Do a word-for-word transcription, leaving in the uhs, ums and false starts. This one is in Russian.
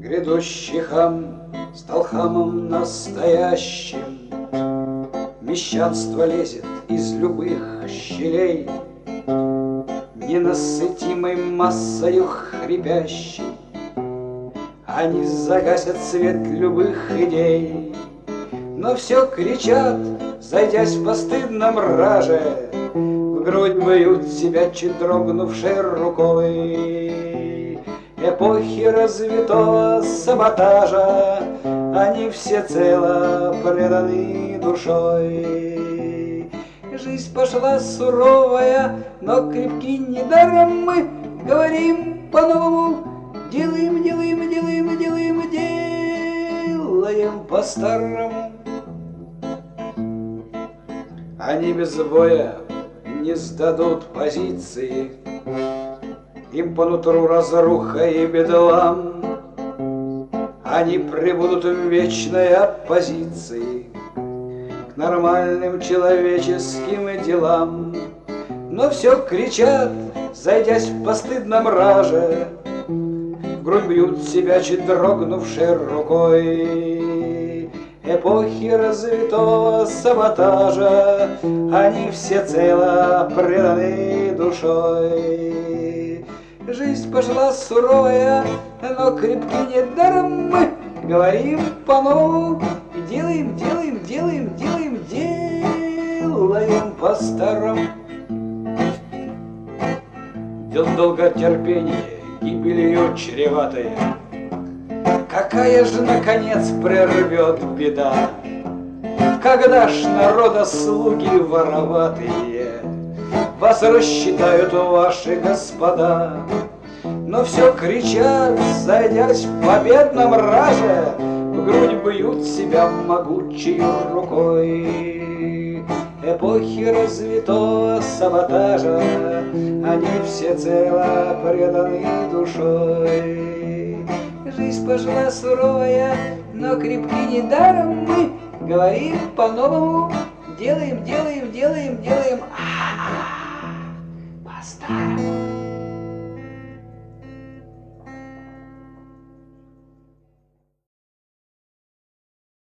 Грядущий хам стал хамом настоящим, мещанство лезет из любых щелей, ненасытимой массою хрипящей. Они загасят свет любых идей, но все кричат, зайдясь в постыдном раже, в грудь бьют себя чуть дрогнувшей рукой. Эпохи развитого саботажа они всецело преданы душой. Жизнь пошла суровая, но крепки недаром мы говорим по-новому. Делаем, делаем, делаем, делаем, делаем по-старому. Они без боя не сдадут позиции, им по нутру разруха и бедлам. Они прибудут в вечной оппозиции к нормальным человеческим делам. Но все кричат, зайдясь в постыдном раже, в грудь бьют себя чуть дрогнувшей рукой. Эпохи развитого саботажа они всецело преданы душой. Жизнь пошла суровая, но крепки недаром мы говорим по-новому. Делаем, делаем, делаем, делаем, делаем по-старому. Дел долготерпение гибелью чреватое, какая же, наконец, прервет беда? Когда ж народа слуги вороватые вас рассчитают ваши господа? Но все кричат, зайдясь в победном раже, в грудь бьют себя могучей рукой. Эпохи развитого саботажа они всецело преданы душой. Жизнь пошла суровая, но крепки недаром мы говорим по-новому. Делаем, делаем, делаем, делаем, а-а-а, по-старому.